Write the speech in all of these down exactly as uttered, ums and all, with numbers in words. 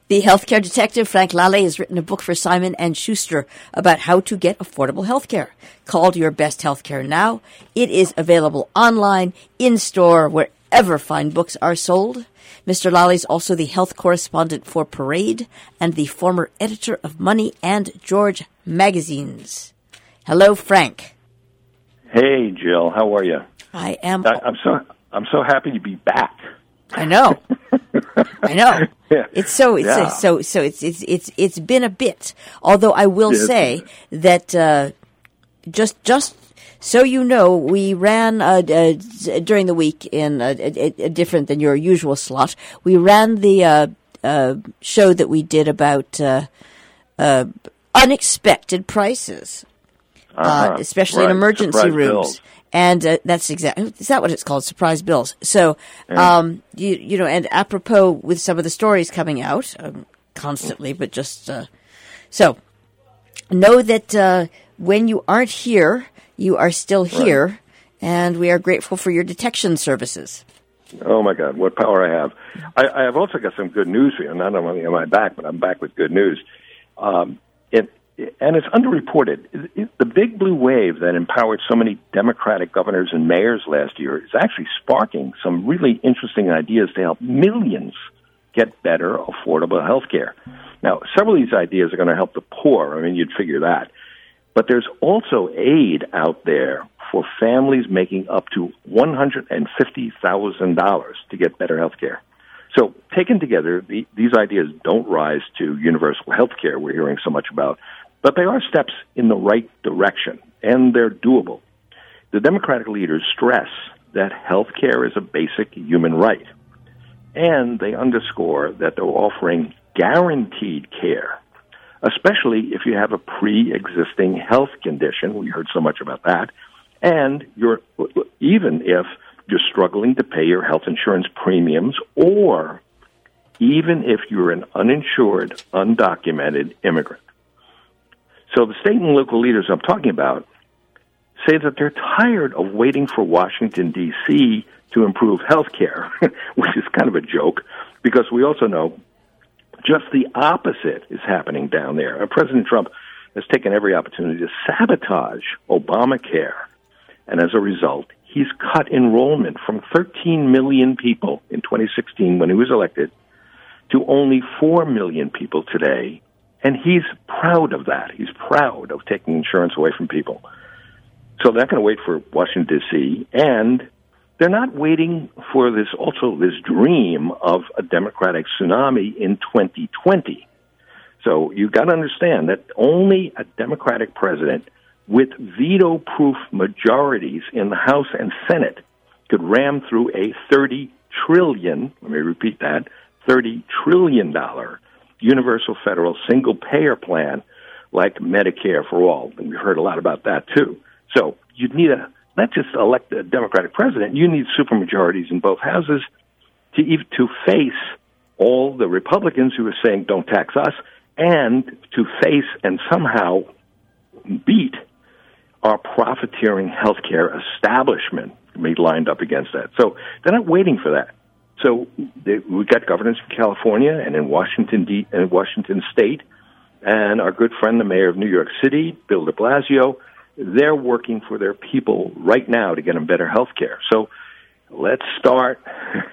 The healthcare detective Frank Lallet has written a book for Simon and Schuster about how to get affordable healthcare, called Your Best Healthcare Now. It is available online, in-store, wherever fine books are sold. Mister Lallet is also the health correspondent for Parade and the former editor of Money and George magazines. Hello, Frank. Hey, Jill. How are you? I am. I, I'm so I'm so happy to be back. I know. I know. Yeah. It's so it's Yeah. so so it's it's it's it's been a bit. Although I will Yes. say that uh, just just so you know, we ran uh, uh, during the week in a, a, a different than your usual slot. We ran the uh, uh, show that we did about uh, uh, unexpected prices, Uh-huh. uh, especially in Right. emergency Surprise rooms. bills. And uh, that's exactly, is that what it's called? Surprise bills. So, Yeah. um, you, you know, and apropos with some of the stories coming out, um, constantly, but just, uh, so, know that, uh, when you aren't here, you are still here, Right. and we are grateful for your detection services. Oh, my God, what power I have. I, I have also got some good news for you. Not only am I back, but I'm back with good news. Um, it, and it's underreported. It, it, the big blue wave that empowered so many Democratic governors and mayors last year is actually sparking some really interesting ideas to help millions get better, affordable health care. Now, several of these ideas are going to help the poor. I mean, you'd figure that. But there's also aid out there for families making up to one hundred fifty thousand dollars to get better health care. So taken together, the, these ideas don't rise to universal health care we're hearing so much about, but they are steps in the right direction, and they're doable. The Democratic leaders stress that health care is a basic human right, and they underscore that they're offering guaranteed care, especially if you have a pre-existing health condition. We heard so much about that. And you're, even if you're struggling to pay your health insurance premiums, or even if you're an uninsured, undocumented immigrant. So the state and local leaders I'm talking about say that they're tired of waiting for Washington, D C to improve health care, which is kind of a joke, because we also know just the opposite is happening down there. And President Trump has taken every opportunity to sabotage Obamacare. And as a result, he's cut enrollment from thirteen million people in twenty sixteen when he was elected to only four million people today. And he's proud of that. He's proud of taking insurance away from people. So they're not going to wait for Washington, D C, and they're not waiting for this, also this dream of a Democratic tsunami in twenty twenty. So you've got to understand that only a Democratic president with veto-proof majorities in the House and Senate could ram through a thirty trillion dollars, let me repeat that, thirty trillion dollars universal federal single-payer plan like Medicare for All. And we heard a lot about that, too. So you'd need a, not just elect a Democratic president, you need supermajorities in both houses to even, to face all the Republicans who are saying don't tax us, and to face and somehow beat our profiteering healthcare establishment be lined up against that. So they're not waiting for that. So they, we've got governors in California and in Washington, D, in Washington State, and our good friend, the mayor of New York City, Bill de Blasio. They're working for their people right now to get them better health care. So let's start.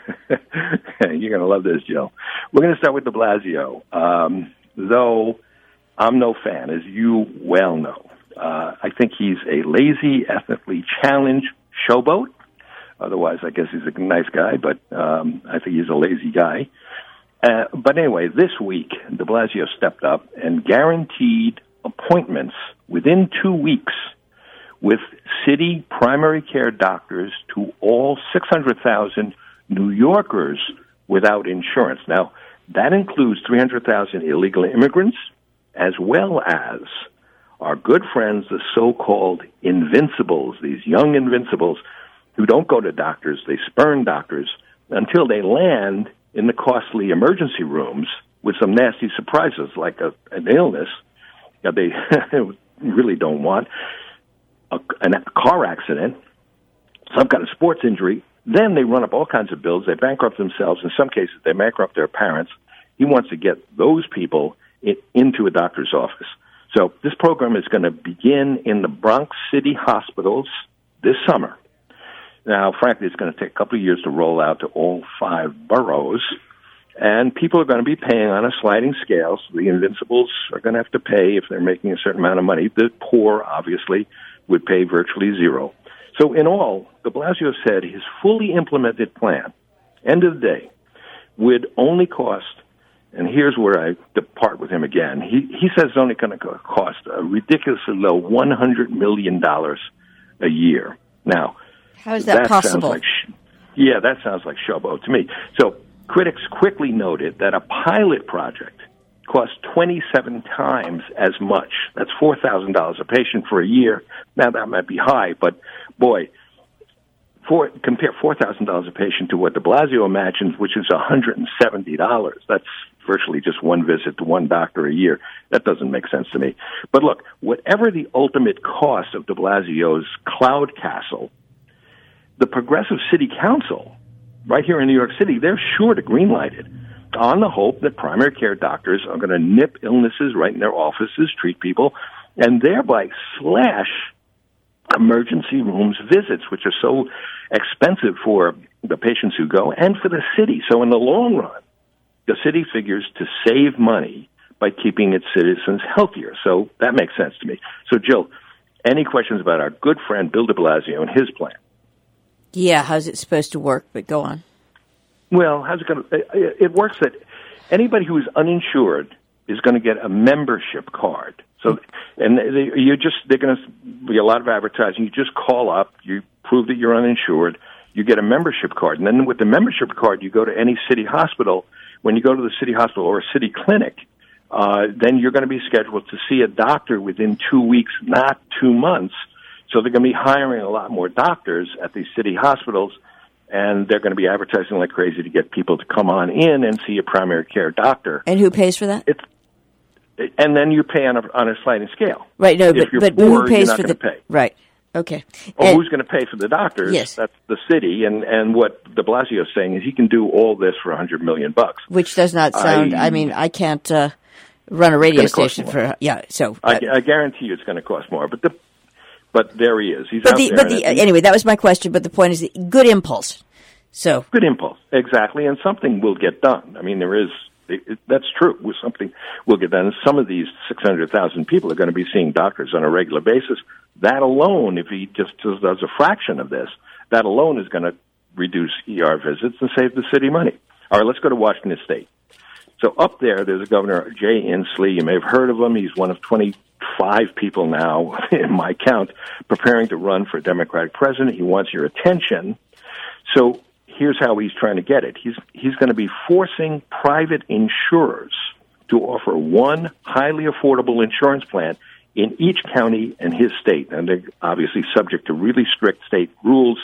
You're going to love this, Jill. We're going to start with de Blasio, um, though I'm no fan, as you well know. Uh, I think he's a lazy, ethnically challenged showboat. Otherwise, I guess he's a nice guy, but um, I think he's a lazy guy. Uh, but anyway, this week, de Blasio stepped up and guaranteed appointments within two weeks with city primary care doctors to all six hundred thousand New Yorkers without insurance. Now, that includes three hundred thousand illegal immigrants, as well as our good friends, the so-called invincibles, these young invincibles who don't go to doctors, they spurn doctors until they land in the costly emergency rooms with some nasty surprises like a, an illness that they really don't want, a, a car accident, some kind of sports injury. Then they run up all kinds of bills. They bankrupt themselves. In some cases, they bankrupt their parents. He wants to get those people in, into a doctor's office. So this program is going to begin in the Bronx City hospitals this summer. Now, frankly, it's going to take a couple of years to roll out to all five boroughs, and people are going to be paying on a sliding scale. So the invincibles are going to have to pay if they're making a certain amount of money. The poor, obviously, would pay virtually zero. So in all, de Blasio said his fully implemented plan, end of the day, would only cost, and here's where I depart with him again, he, he says it's only going to cost a ridiculously low one hundred million dollars a year. Now, how is that, that possible? Like, yeah, that sounds like showboat to me. So critics quickly noted that a pilot project costs twenty-seven times as much. That's four thousand dollars a patient for a year. Now, that might be high, but boy, for, compare four thousand dollars a patient to what de Blasio imagines, which is one hundred seventy dollars. That's virtually just one visit to one doctor a year. That doesn't make sense to me. But look, whatever the ultimate cost of de Blasio's cloud castle, the Progressive City Council, right here in New York City, they're sure to greenlight it on the hope that primary care doctors are going to nip illnesses right in their offices, treat people, and thereby slash emergency rooms visits, which are so expensive for the patients who go and for the city. So in the long run, the city figures to save money by keeping its citizens healthier. So that makes sense to me. So, Jill, any questions about our good friend Bill de Blasio and his plan? Yeah, how's it supposed to work? But go on. Well, how's it going to? It works that anybody who is uninsured is going to get a membership card. So, and they, you just they're going to be a lot of advertising. You just call up, you prove that you're uninsured, you get a membership card, and then with the membership card, you go to any city hospital. When you go to the city hospital or a city clinic, uh, then you're going to be scheduled to see a doctor within two weeks, not two months. So they're going to be hiring a lot more doctors at these city hospitals, and they're going to be advertising like crazy to get people to come on in and see a primary care doctor. And who pays for that? It's, and then you pay on a, on a sliding scale. Right, no, but, but poor, who pays for the... Pay. Right, okay. Well, and, who's going to pay for the doctors? Yes. That's the city, and, and what de Blasio is saying is he can do all this for one hundred million bucks. Which does not sound, I, I mean, I can't uh, run a radio station for, yeah, so. I, I guarantee you it's going to cost more, but the But there he is. He's but out the, there. But the, anyway, that was my question, but the point is good impulse. So Good impulse, exactly, and something will get done. I mean, there is, it, it, that's true, something will get done. Some of these six hundred thousand people are going to be seeing doctors on a regular basis. That alone, if he just does a fraction of this, that alone is going to reduce E R visits and save the city money. All right, let's go to Washington State. So up there, there's a Governor, Jay Inslee. You may have heard of him. He's one of twenty-five people now, in my count, preparing to run for Democratic president. He wants your attention. So here's how he's trying to get it. He's he's going to be forcing private insurers to offer one highly affordable insurance plan in each county in his state, and they're obviously subject to really strict state rules.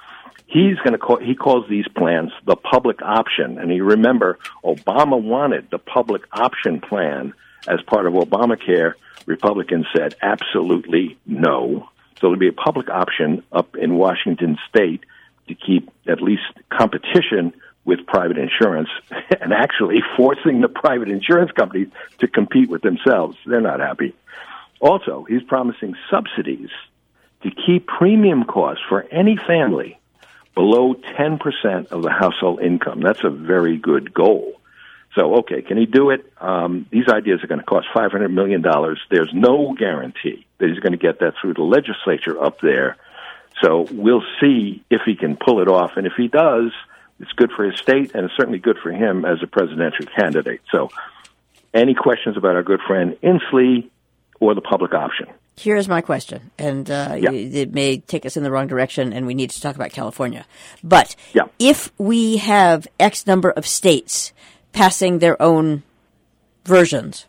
He's going to call, he calls these plans the public option. And you remember, Obama wanted the public option plan as part of Obamacare. Republicans said absolutely no. So there'll be a public option up in Washington State to keep at least competition with private insurance and actually forcing the private insurance companies to compete with themselves. They're not happy. Also, he's promising subsidies to keep premium costs for any family below ten percent of the household income. That's a very good goal. So, okay, can he do it? Um, these ideas are going to cost five hundred million dollars. There's no guarantee that he's going to get that through the legislature up there. So we'll see if he can pull it off. And if he does, it's good for his state, and it's certainly good for him as a presidential candidate. So any questions about our good friend Inslee or the public option? Here's my question, and uh, yeah. it may take us in the wrong direction, and we need to talk about California. But yeah. if we have X number of states passing their own versions,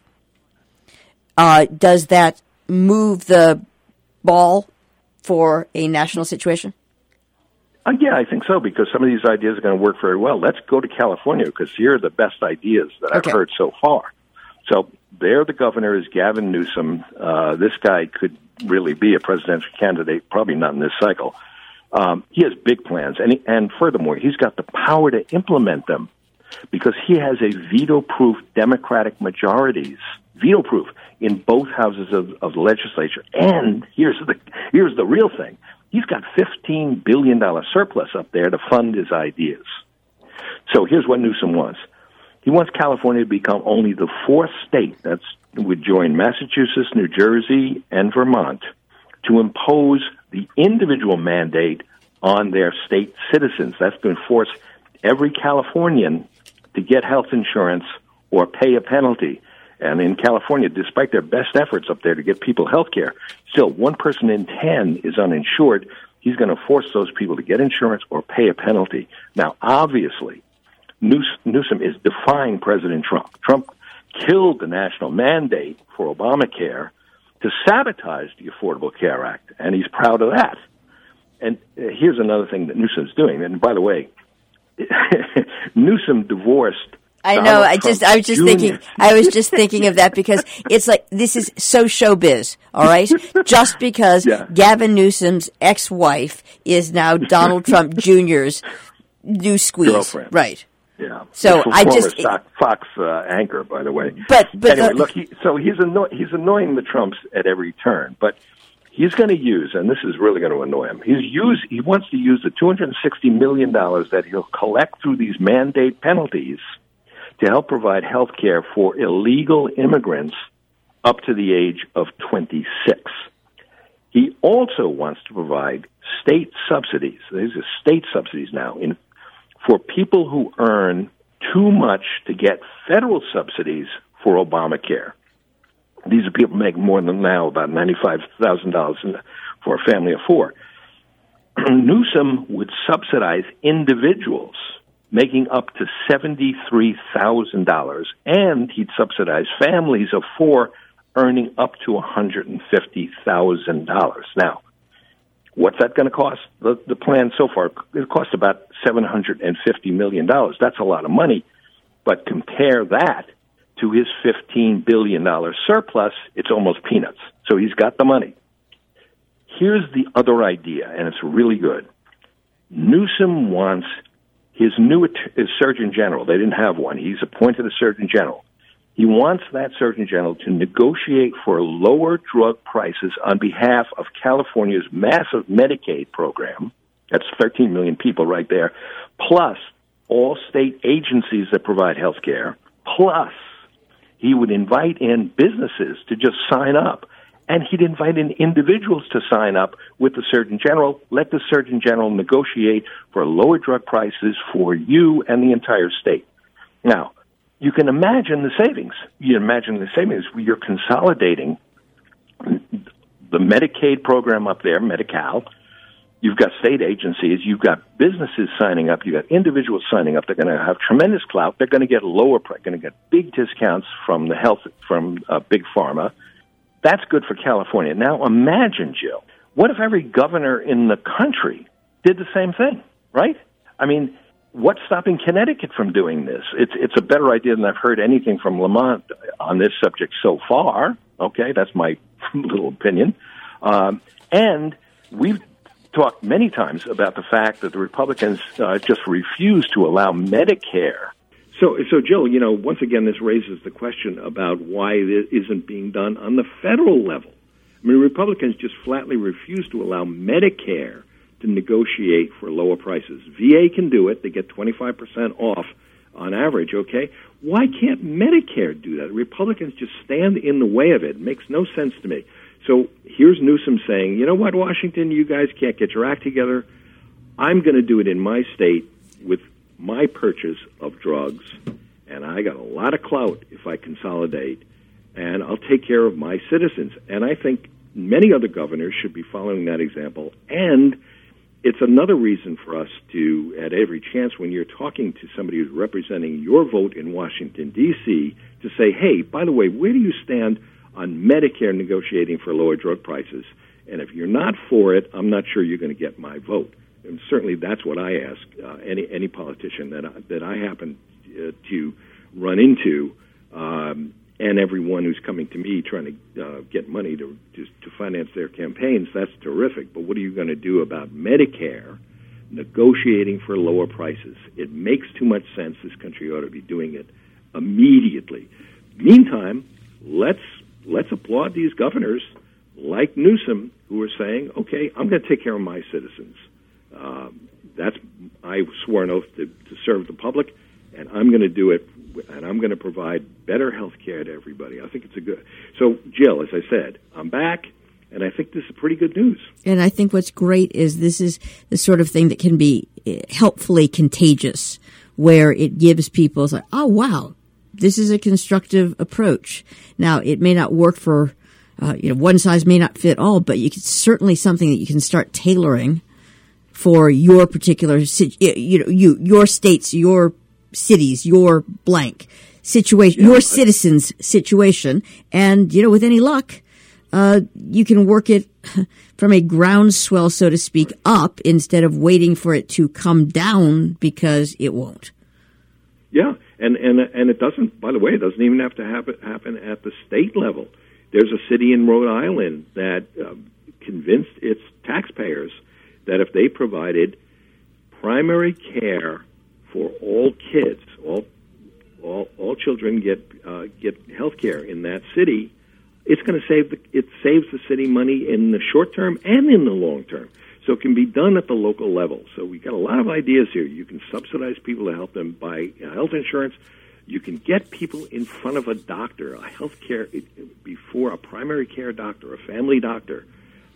uh, does that move the ball for a national situation? Uh, yeah, I think so, because some of these ideas are going to work very well. Let's go to California, because here are the best ideas that I've okay. heard so far. So there the governor is Gavin Newsom. Uh, this guy could really be a presidential candidate, probably not in this cycle. Um, he has big plans, and, he, and furthermore, he's got the power to implement them. because he has a veto-proof Democratic majorities, veto-proof, in both houses of, of the legislature. And here's the here's the real thing. He's got fifteen billion dollars surplus up there to fund his ideas. So here's what Newsom wants. He wants California to become only the fourth state that would join Massachusetts, New Jersey, and Vermont to impose the individual mandate on their state citizens. That's going to force every Californian to get health insurance or pay a penalty. And in California, despite their best efforts up there to get people health care, still one person in ten is uninsured. He's going to force those people to get insurance or pay a penalty. Now, obviously, Newsom is defying President Trump. Trump killed the national mandate for Obamacare to sabotage the Affordable Care Act, and he's proud of that. And uh, here's another thing that Newsom's doing. And by the way, Newsom divorced. I Donald know. I Trump just, I was just Junior thinking, I was just thinking of that because it's like, this is so showbiz, all right? Just because yeah. Gavin Newsom's ex-wife is now Donald Trump Junior's new squeeze. Girlfriend. Right. Yeah. So F- I former just, Fox, Fox uh, anchor, by the way. But, but anyway, the, look, he, so he's anno- he's annoying the Trumps at every turn, but he's going to use, and this is really going to annoy him. He's use he wants to use the two hundred sixty million dollars that he'll collect through these mandate penalties to help provide health care for illegal immigrants up to the age of twenty-six. He also wants to provide state subsidies. These are state subsidies now in for people who earn too much to get federal subsidies for Obamacare. These are people who make more than now about ninety-five thousand dollars for a family of four. Newsom would subsidize individuals making up to seventy-three thousand dollars, and he'd subsidize families of four earning up to one hundred fifty thousand dollars. Now, what's that going to cost? The, the plan so far, it costs about seven hundred fifty million dollars. That's a lot of money, but compare that to his fifteen billion dollars surplus, it's almost peanuts. So he's got the money. Here's the other idea, and it's really good. Newsom wants his new his Surgeon General. They didn't have one. He's appointed a Surgeon General. He wants that Surgeon General to negotiate for lower drug prices on behalf of California's massive Medicaid program. That's thirteen million people right there, plus all state agencies that provide health care, plus he would invite in businesses to just sign up, and he'd invite in individuals to sign up with the Surgeon General, let the Surgeon General negotiate for lower drug prices for you and the entire state. Now, you can imagine the savings. You imagine the savings. You're consolidating the Medicaid program up there, Medi-Cal. You've got state agencies. You've got businesses signing up. You've got individuals signing up. They're going to have tremendous clout. They're going to get lower, going to get big discounts from the health, from uh, big pharma. That's good for California. Now imagine, Jill, what if every governor in the country did the same thing, right? I mean, what's stopping Connecticut from doing this? It's it's a better idea than I've heard anything from Lamont on this subject so far. Okay, that's my little opinion. Um, and we've talked many times about the fact that the Republicans uh, just refuse to allow Medicare. So, so Jill, you know, once again, this raises the question about why it isn't being done on the federal level. I mean, Republicans just flatly refuse to allow Medicare to negotiate for lower prices. V A can do it. They get twenty-five percent off on average, okay? Why can't Medicare do that? Republicans just stand in the way of it. It makes no sense to me. So here's Newsom saying, you know what, Washington, you guys can't get your act together. I'm going to do it in my state with my purchase of drugs, and I got a lot of clout if I consolidate, and I'll take care of my citizens. And I think many other governors should be following that example, and it's another reason for us to, at every chance when you're talking to somebody who's representing your vote in Washington, D C, to say, hey, by the way, where do you stand on Medicare negotiating for lower drug prices? And if you're not for it, I'm not sure you're going to get my vote. And certainly that's what I ask uh, any any politician that I, that I happen uh, to run into, um, and everyone who's coming to me trying to uh, get money to, to to finance their campaigns. That's terrific. But what are you going to do about Medicare negotiating for lower prices. It makes too much sense. This country ought to be doing it immediately. Meantime, let's let's applaud these governors like Newsom who are saying, okay, I'm going to take care of my citizens. Um, that's I swore an oath to, to serve the public, and I'm going to do it, and I'm going to provide better health care to everybody. I think it's a good. So, Jill, as I said, I'm back, and I think this is pretty good news. And I think what's great is this is the sort of thing that can be helpfully contagious, where it gives people, it's like, oh, wow, this is a constructive approach. Now, it may not work for, uh, you know, one size may not fit all, but you can, certainly something that you can start tailoring for your particular, you know, you, your states, your cities, your blank situation, yeah. your citizens' situation. And, you know, with any luck, uh, you can work it from a groundswell, so to speak, up instead of waiting for it to come down, because it won't. Yeah. And, and, and it doesn't, by the way, it doesn't even have to happen, happen at the state level. There's a city in Rhode Island that uh, convinced its taxpayers that if they provided primary care for all kids, all all, all children get uh, get health care in that city, it's going to save the, it saves the city money in the short term and in the long term. So it can be done at the local level. So we've got a lot of ideas here. You can subsidize people to help them buy health insurance. You can get people in front of a doctor, a health care, before a primary care doctor, a family doctor.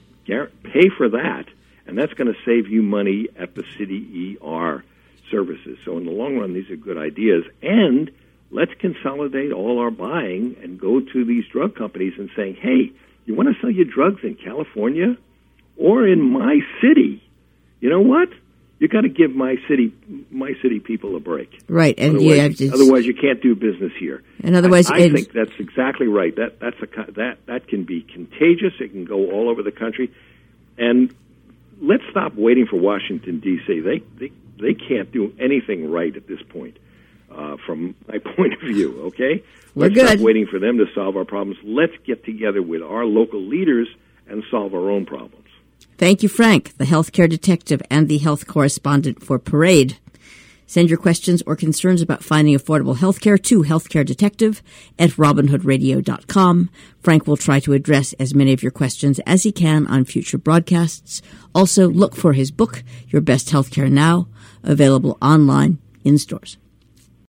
Pay for that. And that's going to save you money at the city E R services. So in the long run, these are good ideas. And let's consolidate all our buying and go to these drug companies and saying, hey, you want to sell your drugs in California or in my city? You know what? You got to give my city, my city people a break. Right, and otherwise, yeah, otherwise you can't do business here. And otherwise, I, I think that's exactly right. That that's a that that can be contagious. It can go all over the country, and let's stop waiting for Washington, D C They they they can't do anything right at this point, uh, from my point of view. Okay, we're let's good. stop waiting for them to solve our problems. Let's get together with our local leaders and solve our own problems. Thank you, Frank, the healthcare detective and the health correspondent for Parade. Send your questions or concerns about finding affordable healthcare to healthcare detective at robin hood radio dot com. Frank will try to address as many of your questions as he can on future broadcasts. Also, look for his book, Your Best Healthcare Now, available online in stores.